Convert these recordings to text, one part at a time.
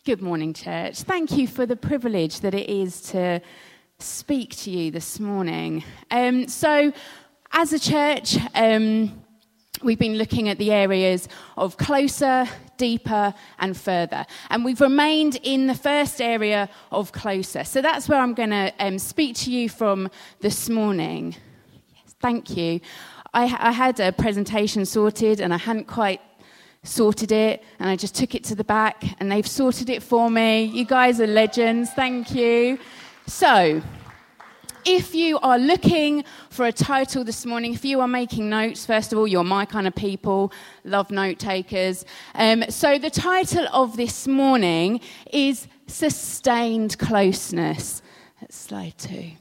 Good morning, church. Thank you for the privilege that it is to speak to you this morning. So, as a church, we've been looking at the areas of closer, deeper, and further. And we've remained in the first area of closer. So that's where I'm going to speak to you from this morning. Yes, thank you. I had a presentation sorted, and I hadn't quite sorted it, and I just took it to the back, and they've sorted it for me. You guys are legends. Thank you. So, if you are looking for a title this morning, if you are making notes, first of all, you're my kind of people, love note takers. So the title of this morning is Sustained Closeness. That's slide 2.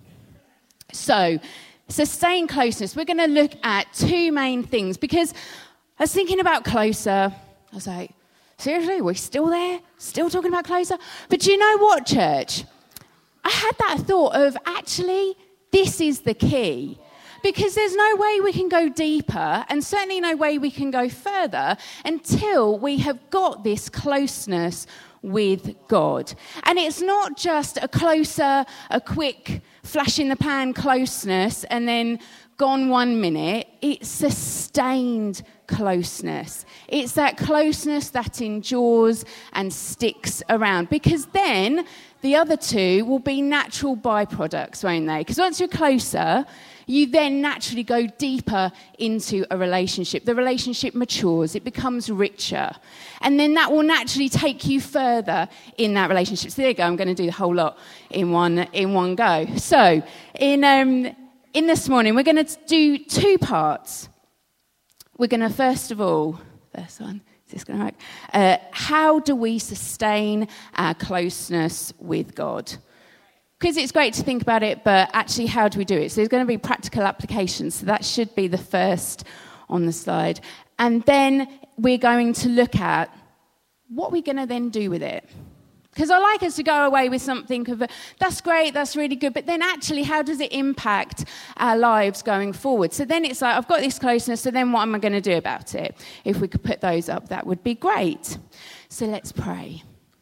So, sustained closeness. We're going to look at two main things, because I was thinking about closer. I was like, seriously, we're still there? Still talking about closer? But do you know what, church? I had that thought of, actually, this is the key. Because there's no way we can go deeper, and certainly no way we can go further, until we have got this closeness with God. And it's not just a closer, a quick flash in the pan closeness, and then gone 1 minute. It's sustained closeness. It's that closeness that endures and sticks around, because then the other two will be natural byproducts, won't they? Because once you're closer, you then naturally go deeper into a relationship. The relationship matures, it becomes richer, and then that will naturally take you further in that relationship. So there you go, I'm going to do the whole lot in one go. So in this morning, we're going to do two parts. We're going to, first one, is this going to work? How do we sustain our closeness with God? Because it's great to think about it, but actually, how do we do it? So there's going to be practical applications. So that should be the first on the slide. And then we're going to look at what we're going to then do with it. Because I like us to go away with something of, that's great, that's really good, but then actually, how does it impact our lives going forward? So then it's like, I've got this closeness, so then what am I going to do about it? If we could put those up, that would be great. So let's pray.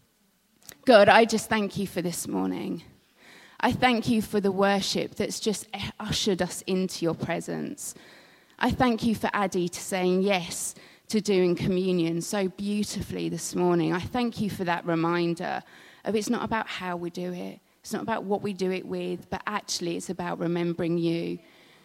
God, I just thank you for this morning. I thank you for the worship that's just ushered us into your presence. I thank you for Addy to saying yes to doing communion so beautifully this morning. I thank you for that reminder of it's not about how we do it. It's not about what we do it with, but actually it's about remembering you.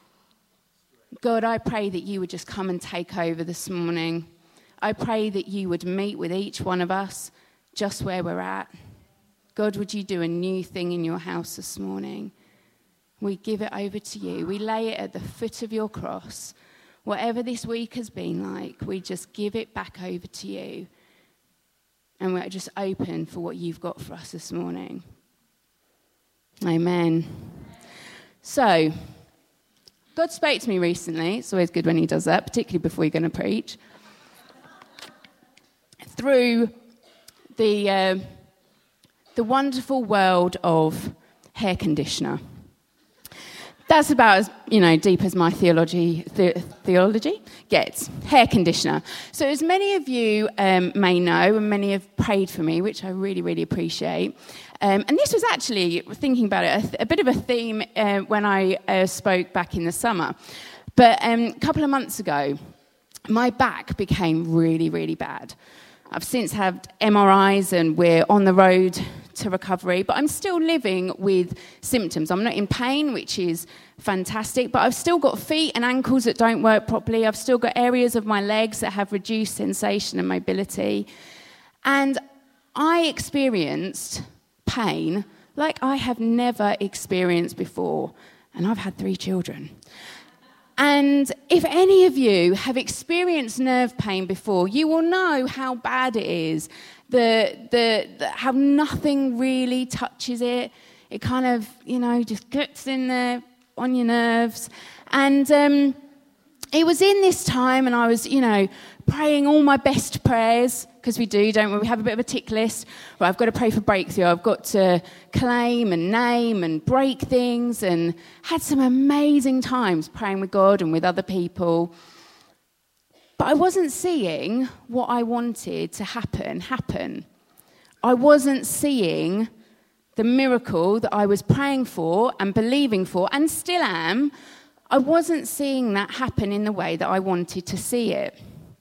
God, I pray that you would just come and take over this morning. I pray that you would meet with each one of us just where we're at. God, would you do a new thing in your house this morning? We give it over to you. We lay it at the foot of your cross. Whatever this week has been like, we just give it back over to you. And we're just open for what you've got for us this morning. Amen. So, God spoke to me recently. It's always good when he does that, particularly before you're going to preach. Through the wonderful world of hair conditioner. That's about as deep as my theology gets. Hair conditioner. So as many of you may know, and many have prayed for me, which I really, really appreciate. And this was actually, thinking about it, a bit of a theme when I spoke back in the summer. But a couple of months ago, my back became really, really bad. I've since had MRIs and we're on the road to recovery, but I'm still living with symptoms. I'm not in pain, which is fantastic, but I've still got feet and ankles that don't work properly. I've still got areas of my legs that have reduced sensation and mobility. And I experienced pain like I have never experienced before. And I've had 3 children. And if any of you have experienced nerve pain before, you will know how bad it is, how nothing really touches it. It kind of, just gets in there on your nerves. And it was in this time, and I was, praying all my best prayers, because we do, don't we? We have a bit of a tick list. Right, I've got to pray for breakthrough. I've got to claim and name and break things, and had some amazing times praying with God and with other people. But I wasn't seeing what I wanted to happen. I wasn't seeing the miracle that I was praying for and believing for, and still am. I wasn't seeing that happen in the way that I wanted to see it.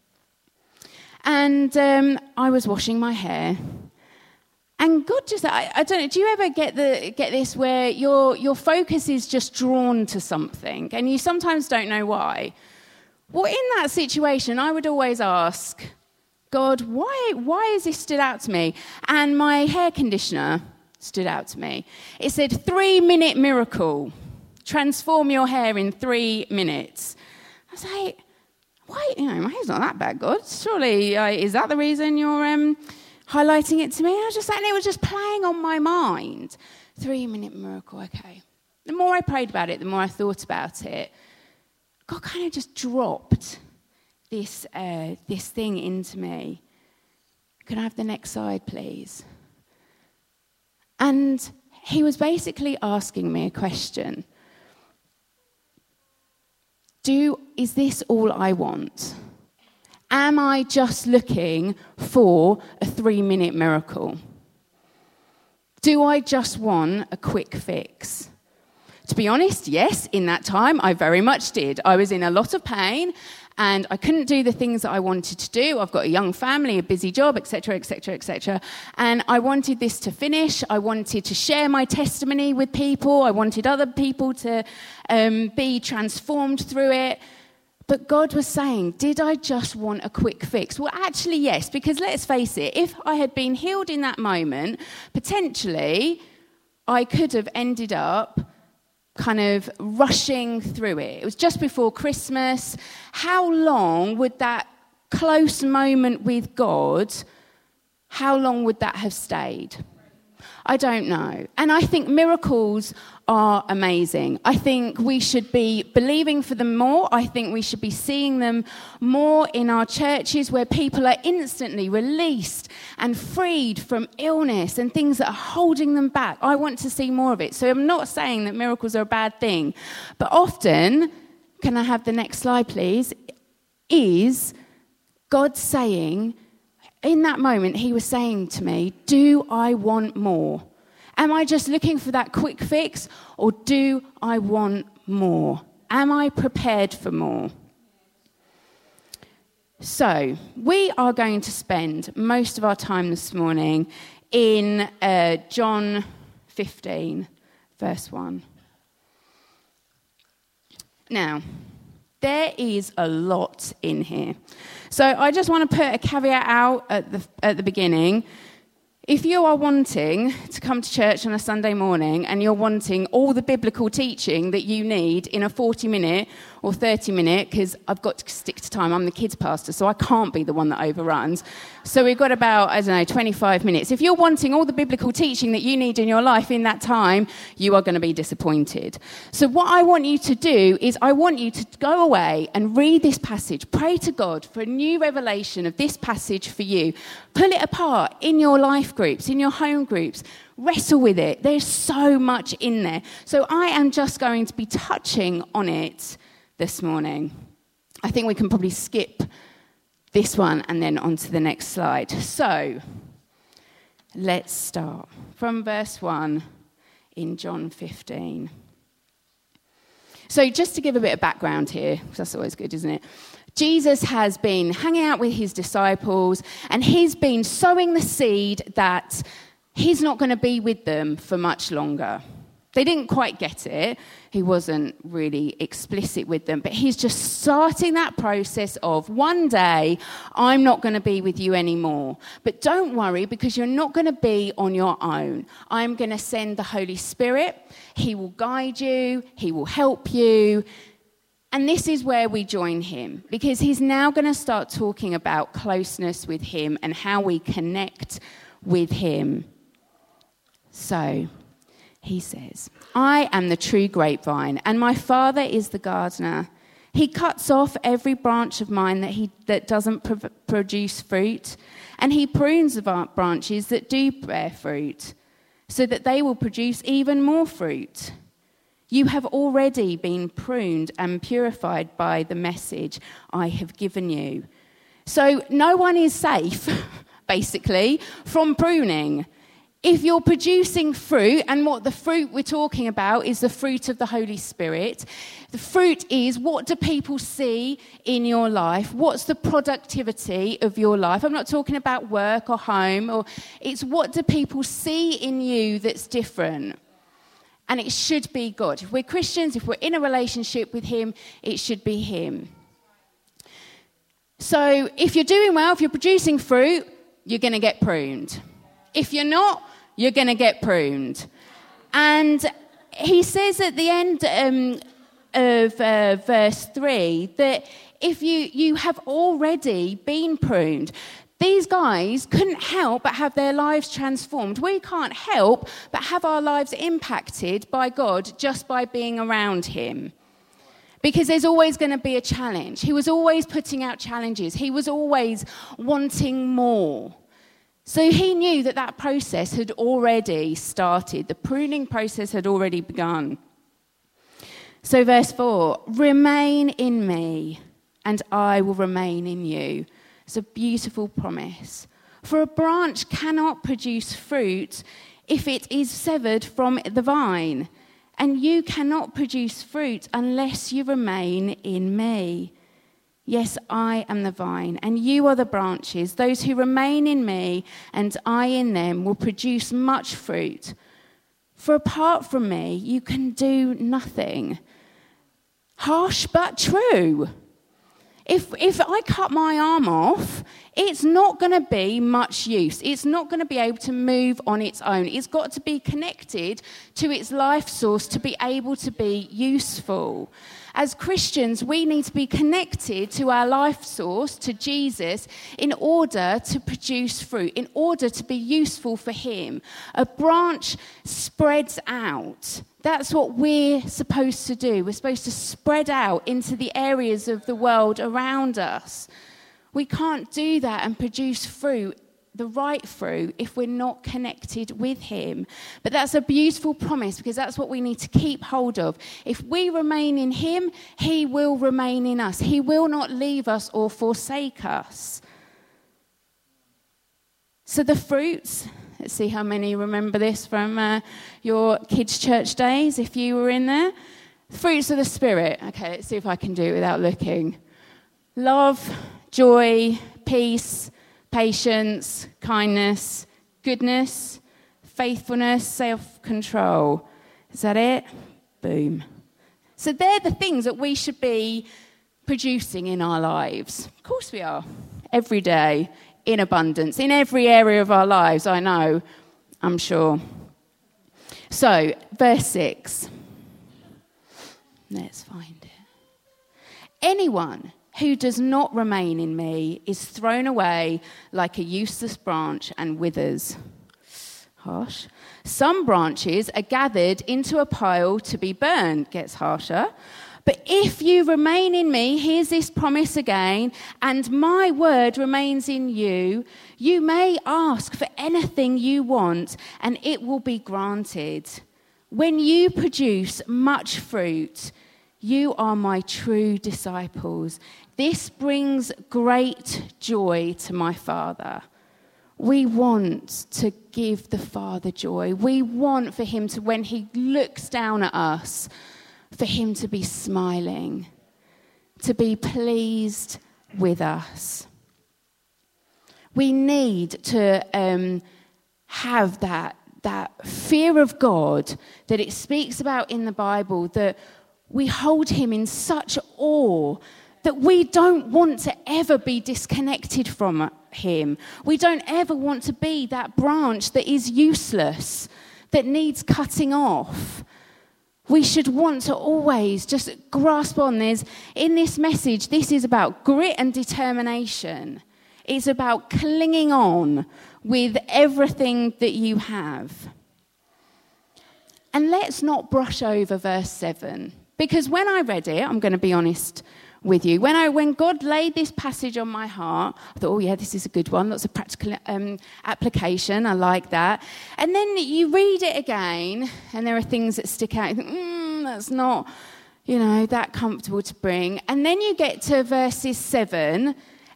And I was washing my hair. And God just, I don't know, do you ever get this where your focus is just drawn to something and you sometimes don't know why? Well, in that situation, I would always ask, God, why has this stood out to me? And my hair conditioner stood out to me. It said, 3-minute miracle. Transform your hair in 3 minutes. I was like, why? My hair's not that bad, God. Surely, is that the reason you're highlighting it to me? I was just and it was just playing on my mind. 3-minute miracle, okay. The more I prayed about it, the more I thought about it, God kind of just dropped this thing into me. Can I have the next slide, please? And he was basically asking me a question. Is this all I want? Am I just looking for a 3-minute miracle? Do I just want a quick fix? To be honest, yes, in that time, I very much did. I was in a lot of pain, and I couldn't do the things that I wanted to do. I've got a young family, a busy job, etc., etc., etc. And I wanted this to finish. I wanted to share my testimony with people. I wanted other people to be transformed through it. But God was saying, did I just want a quick fix? Well, actually, yes, because let's face it, if I had been healed in that moment, potentially I could have ended up kind of rushing through it. It was just before Christmas. How long would that close moment with God, how long would that have stayed? I don't know. And I think miracles are amazing. I think we should be believing for them more. I think we should be seeing them more in our churches where people are instantly released and freed from illness and things that are holding them back. I want to see more of it. So I'm not saying that miracles are a bad thing. But often, can I have the next slide, please, is God saying, in that moment, he was saying to me, do I want more? Am I just looking for that quick fix, or do I want more? Am I prepared for more? So, we are going to spend most of our time this morning in John 15, verse 1. Now, there is a lot in here. So I just want to put a caveat out at the beginning. If you are wanting to come to church on a Sunday morning and you're wanting all the biblical teaching that you need in a 40-minute or 30-minute, because I've got to stick to time, I'm the kids pastor, so I can't be the one that overruns. So we've got about, 25 minutes. If you're wanting all the biblical teaching that you need in your life in that time, you are going to be disappointed. So what I want you to do is I want you to go away and read this passage. Pray to God for a new revelation of this passage for you. Pull it apart in your life groups, in your home groups. Wrestle with it. There's so much in there. So I am just going to be touching on it this morning. I think we can probably skip this one and then on to the next slide. So let's start from verse 1 in John 15. So just to give a bit of background here, because that's always good, isn't it? Jesus has been hanging out with his disciples, and he's been sowing the seed that he's not going to be with them for much longer. They didn't quite get it. He wasn't really explicit with them, but he's just starting that process of one day, I'm not going to be with you anymore. But don't worry, because you're not going to be on your own. I'm going to send the Holy Spirit. He will guide you. He will help you. And this is where we join him, because he's now going to start talking about closeness with him and how we connect with him. So he says, I am the true grapevine, and my Father is the gardener. He cuts off every branch of mine that doesn't produce fruit, and he prunes the branches that do bear fruit, so that they will produce even more fruit. You have already been pruned and purified by the message I have given you. So no one is safe basically, from pruning. If you're producing fruit, and what the fruit we're talking about is the fruit of the Holy Spirit, the fruit is, what do people see in your life? What's the productivity of your life? I'm not talking about work or home, it's what do people see in you that's different? And it should be God. If we're Christians, if we're in a relationship with him, it should be him. So if you're doing well, if you're producing fruit, you're going to get pruned. If you're not, you're going to get pruned. And he says at the end of verse 3 that if you have already been pruned, these guys couldn't help but have their lives transformed. We can't help but have our lives impacted by God just by being around him. Because there's always going to be a challenge. He was always putting out challenges. He was always wanting more. So he knew that process had already started. The pruning process had already begun. So verse 4, remain in me and I will remain in you. It's a beautiful promise. For a branch cannot produce fruit if it is severed from the vine. And you cannot produce fruit unless you remain in me. Yes, I am the vine, and you are the branches. Those who remain in me and I in them will produce much fruit. For apart from me, you can do nothing. Harsh but true. If I cut my arm off, it's not going to be much use. It's not going to be able to move on its own. It's got to be connected to its life source to be able to be useful. As Christians, we need to be connected to our life source, to Jesus, in order to produce fruit, in order to be useful for him. A branch spreads out. That's what we're supposed to do. We're supposed to spread out into the areas of the world around us. We can't do that and produce fruit, the right fruit, if we're not connected with him. But that's a beautiful promise, because that's what we need to keep hold of. If we remain in him, he will remain in us. He will not leave us or forsake us. So the fruits, let's see how many remember this from your kids' church days, if you were in there. Fruits of the Spirit. Okay, let's see if I can do it without looking. Love, joy, peace, patience, kindness, goodness, faithfulness, self-control. Is that it? Boom. So they're the things that we should be producing in our lives. Of course we are. Every day, in abundance, in every area of our lives, I know, I'm sure. So, verse 6. Let's find it. Anyone who does not remain in me is thrown away like a useless branch and withers. Harsh. Some branches are gathered into a pile to be burned. Gets harsher. But if you remain in me, here's this promise again, and my word remains in you, you may ask for anything you want, and it will be granted. When you produce much fruit, you are my true disciples. This brings great joy to my Father. We want to give the Father joy. We want for him to, when he looks down at us, for him to be smiling, to be pleased with us. We need to have that fear of God that it speaks about in the Bible, that we hold him in such awe that we don't want to ever be disconnected from him. We don't ever want to be that branch that is useless, that needs cutting off. We should want to always just grasp on. In this message, this is about grit and determination. It's about clinging on with everything that you have. And let's not brush over verse 7. Because when I read it, I'm going to be honest with you, when God laid this passage on my heart, I thought, oh yeah, this is a good one. Lots of practical application. I like that. And then you read it again, and there are things that stick out. You think, that's not, that comfortable to bring. And then you get to verses 7,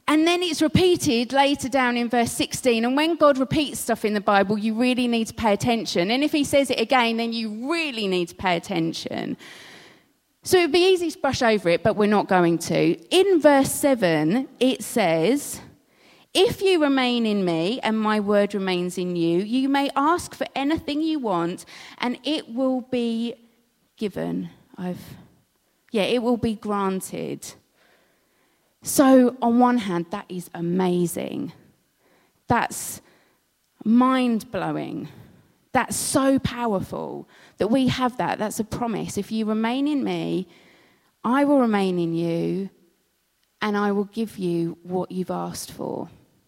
And then it's repeated later down in verse 16. And when God repeats stuff in the Bible, you really need to pay attention. And if he says it again, then you really need to pay attention. So it would be easy to brush over it, but we're not going to. In verse 7, it says, "If you remain in me and my word remains in you, you may ask for anything you want and it will be given." It will be granted. So on one hand, that is amazing. That's mind-blowing. That's so powerful that we have that. That's a promise. If you remain in me, I will remain in you, and I will give you what you've asked for.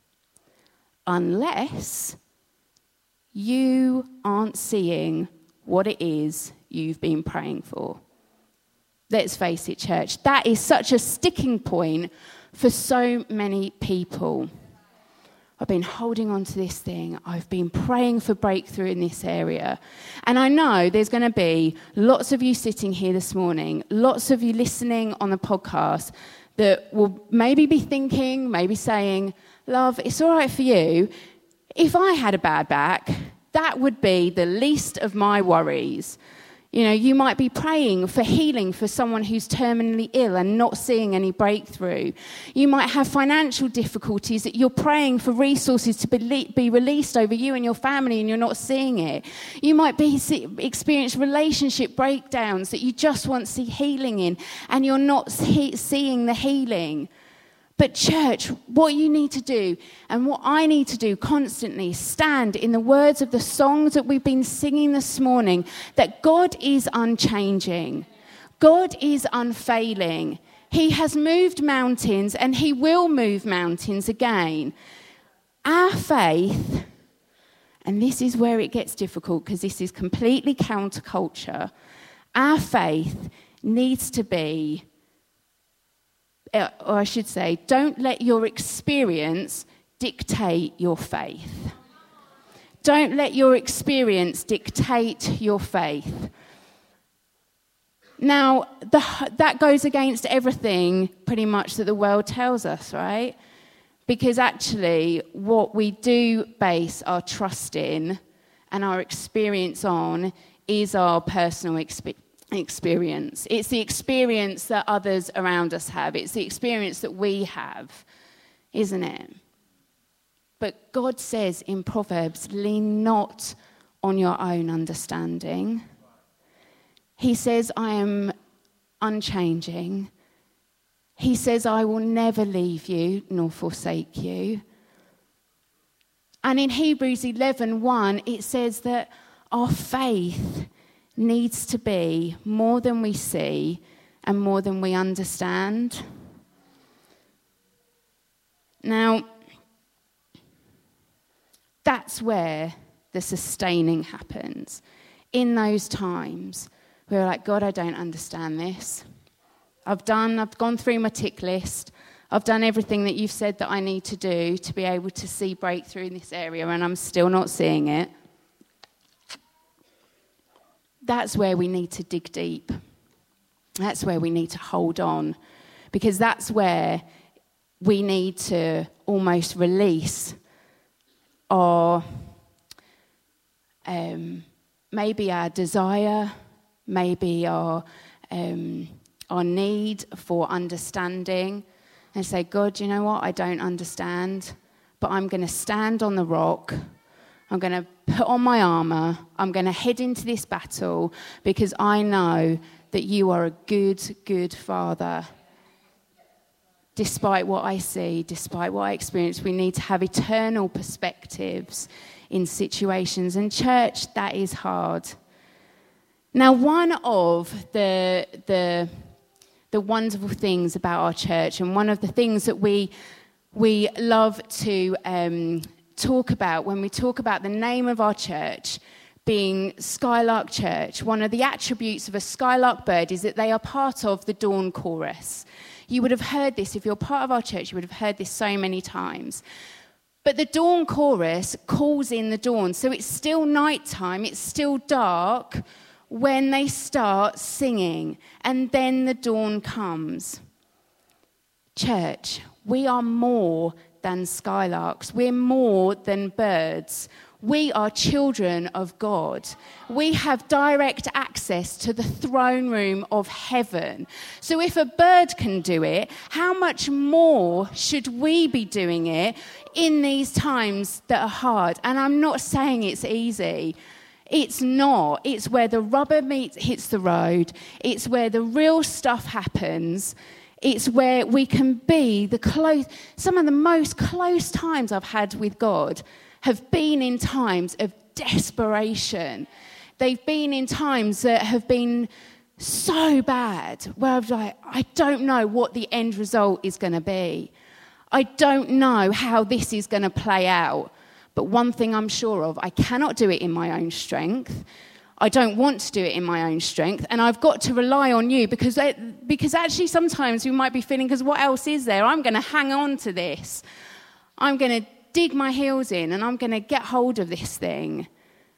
Unless you aren't seeing what it is you've been praying for. Let's face it, church, that is such a sticking point for so many people. I've been holding on to this thing. I've been praying for breakthrough in this area. And I know there's going to be lots of you sitting here this morning, lots of you listening on the podcast that will maybe be thinking, maybe saying, "Love, it's all right for you. If I had a bad back, that would be the least of my worries." You know, you might be praying for healing for someone who's terminally ill and not seeing any breakthrough. You might have financial difficulties that you're praying for resources to be released over you and your family and you're not seeing it. You might experience relationship breakdowns that you just want to see healing in and you're not seeing the healing. But church, what you need to do and what I need to do constantly is stand in the words of the songs that we've been singing this morning, that God is unchanging. God is unfailing. He has moved mountains and he will move mountains again. Our faith, and this is where it gets difficult because this is completely counterculture, our faith needs to be, or I should say, don't let your experience dictate your faith. Don't let your experience dictate your faith. Now, that goes against everything pretty much that the world tells us, right? Because actually, what we do base our trust in and our experience on is our personal experience. It's the experience that others around us have. It's the experience that we have, isn't it? But God says in Proverbs, lean not on your own understanding. He says, I am unchanging. He says, I will never leave you nor forsake you. And in Hebrews 11:1, it says that our faith needs to be more than we see and more than we understand. Now, that's where the sustaining happens. In those times, we're like, God, I don't understand this. I've gone through my tick list. I've done everything that you've said that I need to do to be able to see breakthrough in this area, and I'm still not seeing it. That's where we need to dig deep. That's where we need to hold on, because that's where we need to almost release our, maybe our desire, maybe our need for understanding, and say, God, you know what? I don't understand, but I'm going to stand on the rock. I'm going to put on my armour. I'm going to head into this battle because I know that you are a good, good Father. Despite what I see, despite what I experience, we need to have eternal perspectives in situations. And church, that is hard. Now, one of the wonderful things about our church, and one of the things that we love to talk about when we talk about the name of our church being Skylark Church, one of the attributes of a skylark bird is that they are part of the dawn chorus. You would have heard this, if you're part of our church, you would have heard this so many times. But the dawn chorus calls in the dawn, so it's still nighttime, it's still dark when they start singing, and then the dawn comes. Church, We are more than skylarks. We're more than birds. We are children of God. We have direct access to the throne room of heaven. So if a bird can do it, how much more should we be doing it in these times that are hard? And I'm not saying it's easy. It's not. It's where the rubber hits the road. It's where the real stuff happens. It's where we can be some of the most close times I've had with God have been in times of desperation. They've been in times that have been so bad, where I'm like, I don't know what the end result is going to be. I don't know how this is going to play out. But one thing I'm sure of, I cannot do it in my own strength. I don't want to do it in my own strength. And I've got to rely on you because actually sometimes we might be feeling, because what else is there? I'm going to hang on to this. I'm going to dig my heels in and I'm going to get hold of this thing.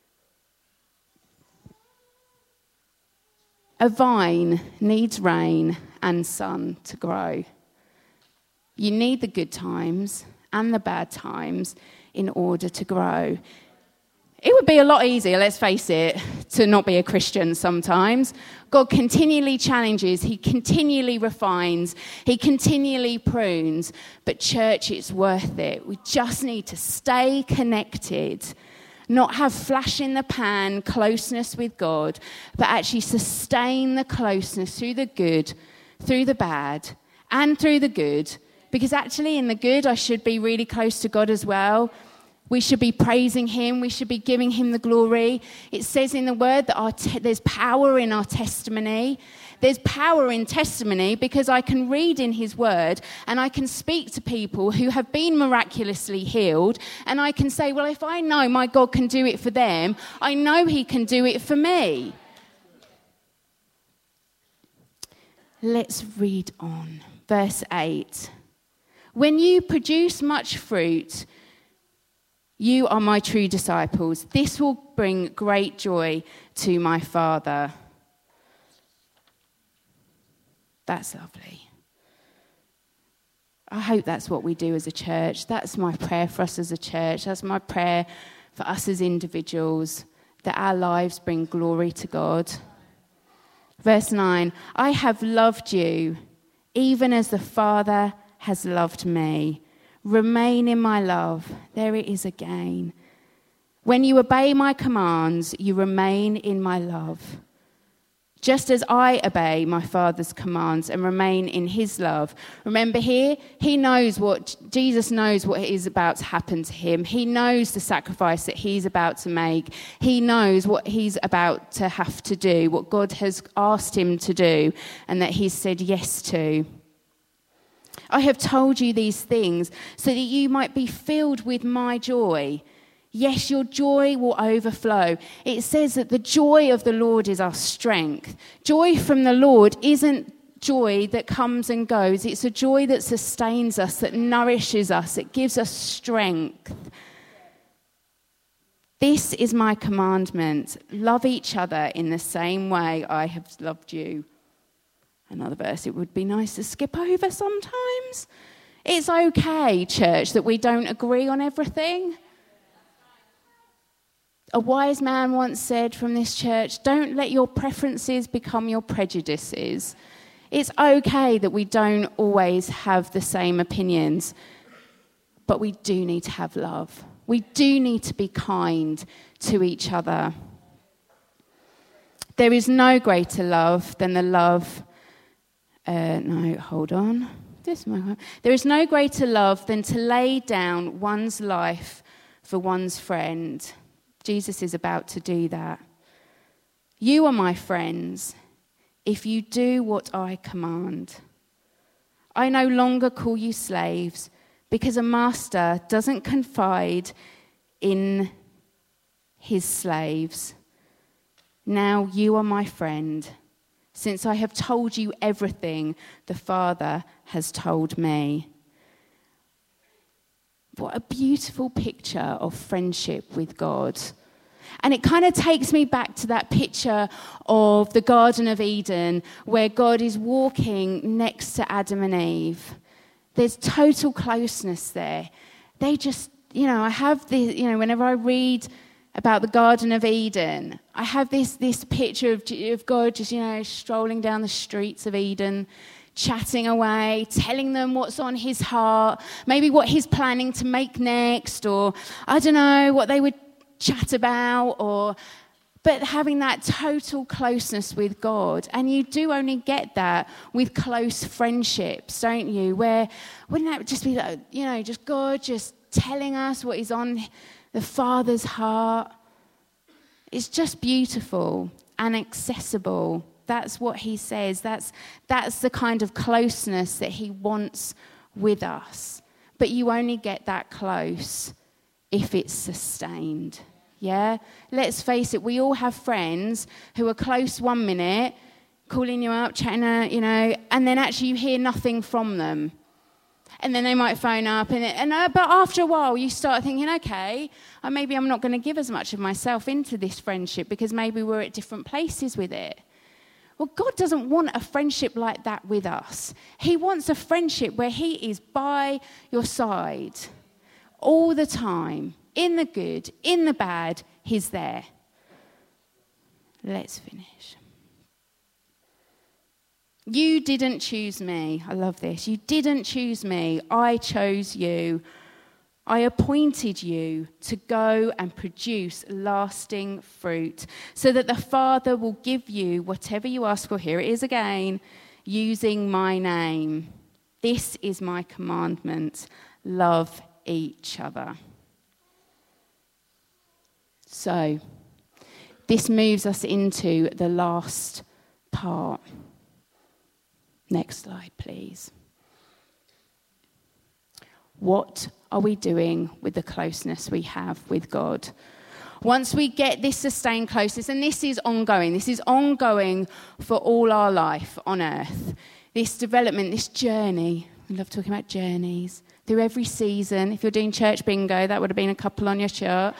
A vine needs rain and sun to grow. You need the good times and the bad times in order to grow. It would be a lot easier, let's face it, to not be a Christian sometimes. God continually challenges, he continually refines, he continually prunes. But church, it's worth it. We just need to stay connected, not have flash in the pan closeness with God, but actually sustain the closeness through the good, through the bad, and through the good. Because actually in the good, I should be really close to God as well. We should be praising him. We should be giving him the glory. It says in the word that there's power in our testimony. There's power in testimony because I can read in his word and I can speak to people who have been miraculously healed. And I can say, well, if I know my God can do it for them, I know he can do it for me. Let's read on. Verse 8. When you produce much fruit, you are my true disciples. This will bring great joy to my Father. That's lovely. I hope that's what we do as a church. That's my prayer for us as a church. That's my prayer for us as individuals, that our lives bring glory to God. Verse 9, I have loved you, even as the Father has loved me. Remain in my love. There it is again. When you obey my commands, you remain in my love. Just as I obey my Father's commands and remain in his love. Remember here, Jesus knows what is about to happen to him. He knows the sacrifice that he's about to make. He knows what he's about to have to do, what God has asked him to do, and that he's said yes to. I have told you these things so that you might be filled with my joy. Yes, your joy will overflow. It says that the joy of the Lord is our strength. Joy from the Lord isn't joy that comes and goes. It's a joy that sustains us, that nourishes us, it gives us strength. This is my commandment. Love each other in the same way I have loved you. Another verse it would be nice to skip over sometimes. It's okay, church, that we don't agree on everything. A wise man once said from this church, don't let your preferences become your prejudices. It's okay that we don't always have the same opinions, but we do need to have love. We do need to be kind to each other. There is no greater love than the love... There is no greater love than to lay down one's life for one's friend. Jesus is about to do that. You are my friends if you do what I command. I no longer call you slaves because a master doesn't confide in his slaves. Now you are my friend, since I have told you everything the Father has told me. What a beautiful picture of friendship with God. And it kind of takes me back to that picture of the Garden of Eden, where God is walking next to Adam and Eve. There's total closeness there. They just, I have this, whenever I read about the Garden of Eden, I have this picture of God just, strolling down the streets of Eden, chatting away, telling them what's on his heart, maybe what he's planning to make next, or I don't know, what they would chat about, but having that total closeness with God. And you do only get that with close friendships, don't you? Where, wouldn't that just be like, just God just telling us what is on the Father's heart? It's just beautiful and accessible. That's what he says. That's the kind of closeness that he wants with us. But you only get that close if it's sustained. Yeah? Let's face it, we all have friends who are close 1 minute, calling you up, chatting, and then actually you hear nothing from them. And then they might phone up, but after a while you start thinking, okay, maybe I'm not going to give as much of myself into this friendship because maybe we're at different places with it. Well, God doesn't want a friendship like that with us. He wants a friendship where he is by your side all the time. In the good, in the bad, he's there. Let's finish. You didn't choose me. I love this. You didn't choose me. I chose you. I appointed you to go and produce lasting fruit so that the Father will give you whatever you ask for. Here it is again, using my name. This is my commandment. Love each other. So, this moves us into the last part. Next slide, please. What are we doing with the closeness we have with God? Once we get this sustained closeness, and this is ongoing for all our life on earth, this development, this journey. I love talking about journeys. Through every season. If you're doing church bingo, that would have been a couple on your shirt.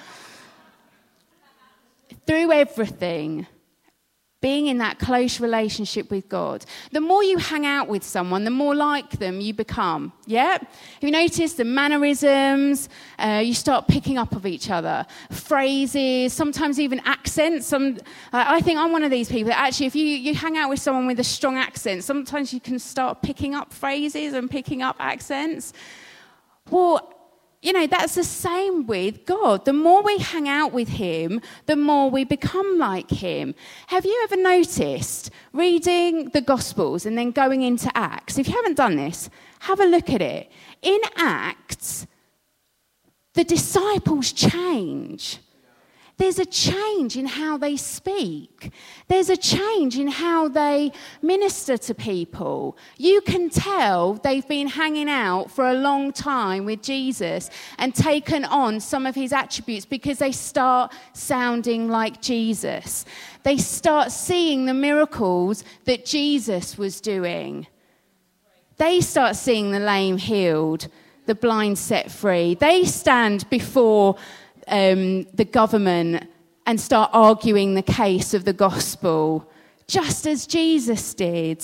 Through everything, being in that close relationship with God. The more you hang out with someone, the more like them you become. Yeah? You notice the mannerisms, you start picking up of each other. Phrases, sometimes even accents. I think I'm one of these people that actually, if you hang out with someone with a strong accent, sometimes you can start picking up phrases and picking up accents. Well, that's the same with God. The more we hang out with him, the more we become like him. Have you ever noticed reading the Gospels and then going into Acts? If you haven't done this, have a look at it. In Acts, the disciples change. There's a change in how they speak. There's a change in how they minister to people. You can tell they've been hanging out for a long time with Jesus and taken on some of his attributes because they start sounding like Jesus. They start seeing the miracles that Jesus was doing. They start seeing the lame healed, the blind set free. They stand before the government and start arguing the case of the gospel, just as Jesus did.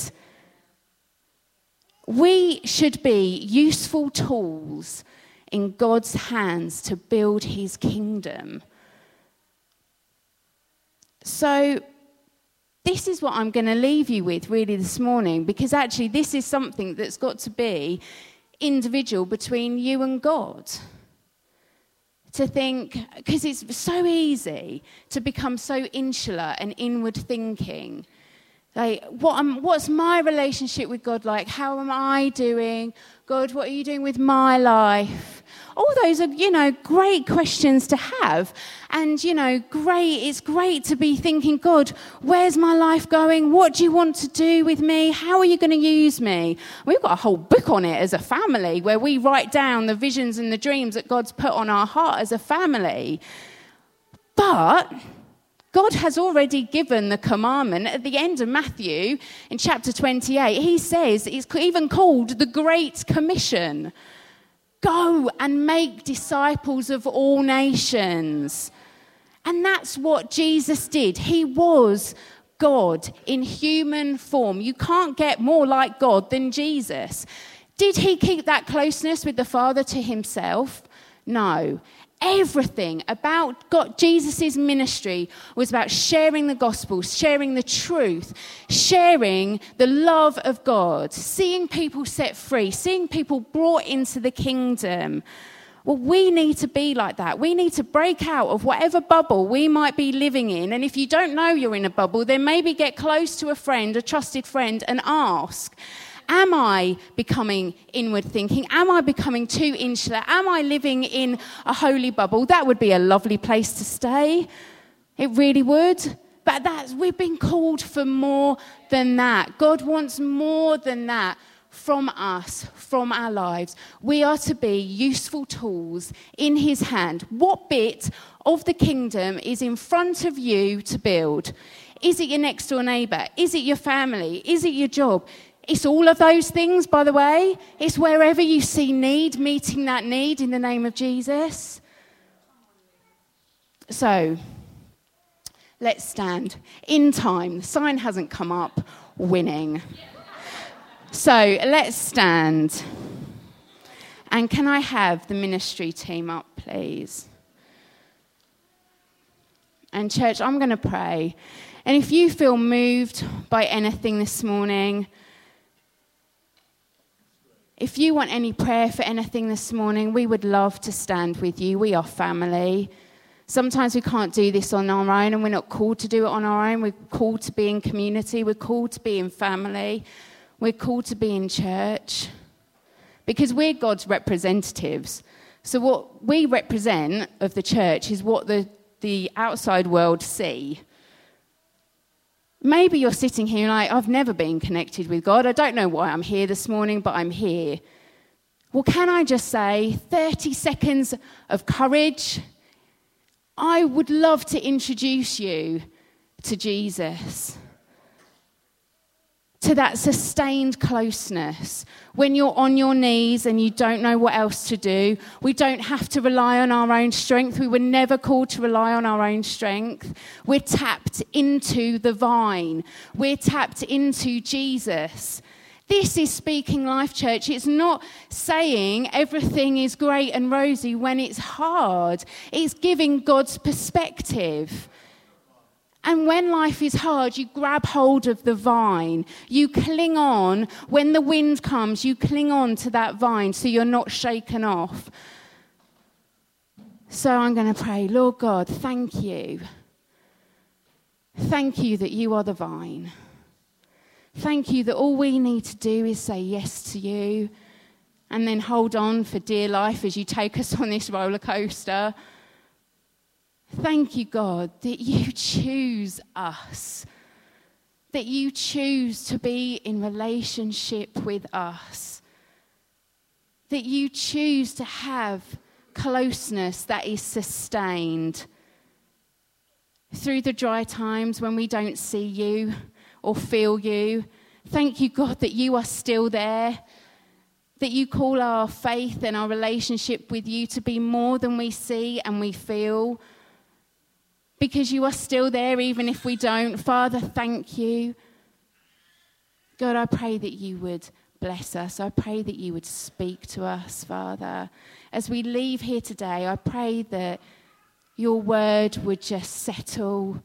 We should be useful tools in God's hands to build his kingdom. So this is what I'm going to leave you with really this morning, because actually this is something that's got to be individual between you and God. To think, because it's so easy to become so insular and inward thinking. Like, what's my relationship with God like? How am I doing? God, what are you doing with my life? All those are, great questions to have. And, it's great to be thinking, God, where's my life going? What do you want to do with me? How are you going to use me? We've got a whole book on it as a family where we write down the visions and the dreams that God's put on our heart as a family. But God has already given the commandment at the end of Matthew in chapter 28. He says it's even called the Great Commission. Go and make disciples of all nations. And that's what Jesus did. He was God in human form. You can't get more like God than Jesus. Did he keep that closeness with the Father to himself? No. Everything about God, Jesus' ministry was about sharing the gospel, sharing the truth, sharing the love of God, seeing people set free, seeing people brought into the kingdom. Well, we need to be like that. We need to break out of whatever bubble we might be living in. And if you don't know you're in a bubble, then maybe get close to a friend, a trusted friend, and ask, am I becoming inward thinking? Am I becoming too insular? Am I living in a holy bubble? That would be a lovely place to stay. It really would. But we've been called for more than that. God wants more than that from us, from our lives. We are to be useful tools in his hand. What bit of the kingdom is in front of you to build? Is it your next door neighbour? Is it your family? Is it your job? It's all of those things, by the way. It's wherever you see need, meeting that need in the name of Jesus. So, let's stand. In time. The sign hasn't come up. Winning. So, let's stand. And can I have the ministry team up, please? And church, I'm going to pray. And if you feel moved by anything this morning, if you want any prayer for anything this morning, we would love to stand with you. We are family. Sometimes we can't do this on our own, and we're not called to do it on our own. We're called to be in community. We're called to be in family. We're called to be in church because we're God's representatives. So what we represent of the church is what the outside world see. Maybe you're sitting here like, I've never been connected with God. I don't know why I'm here this morning, but I'm here. Well, can I just say 30 seconds of courage? I would love to introduce you to Jesus, to that sustained closeness. When you're on your knees and you don't know what else to do, we don't have to rely on our own strength. We were never called to rely on our own strength. We're tapped into the vine. We're tapped into Jesus. This is Speaking Life Church. It's not saying everything is great and rosy when it's hard. It's giving God's perspective. And when life is hard, you grab hold of the vine. You cling on. When the wind comes, you cling on to that vine so you're not shaken off. So I'm going to pray, Lord God, thank you. Thank you that you are the vine. Thank you that all we need to do is say yes to you and then hold on for dear life as you take us on this roller coaster. Thank you, God, that you choose us, that you choose to be in relationship with us, that you choose to have closeness that is sustained through the dry times when we don't see you or feel you. Thank you, God, that you are still there, that you call our faith and our relationship with you to be more than we see and we feel, because you are still there even if we don't. Father, thank you. God, I pray that you would bless us. I pray that you would speak to us, Father. As we leave here today, I pray that your word would just settle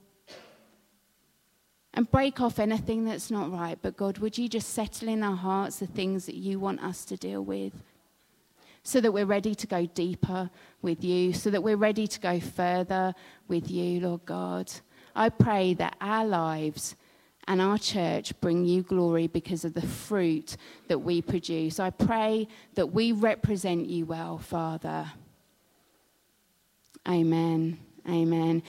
and break off anything that's not right. But God, would you just settle in our hearts the things that you want us to deal with, so that we're ready to go deeper with you, so that we're ready to go further with you, Lord God. I pray that our lives and our church bring you glory because of the fruit that we produce. I pray that we represent you well, Father. Amen. Amen.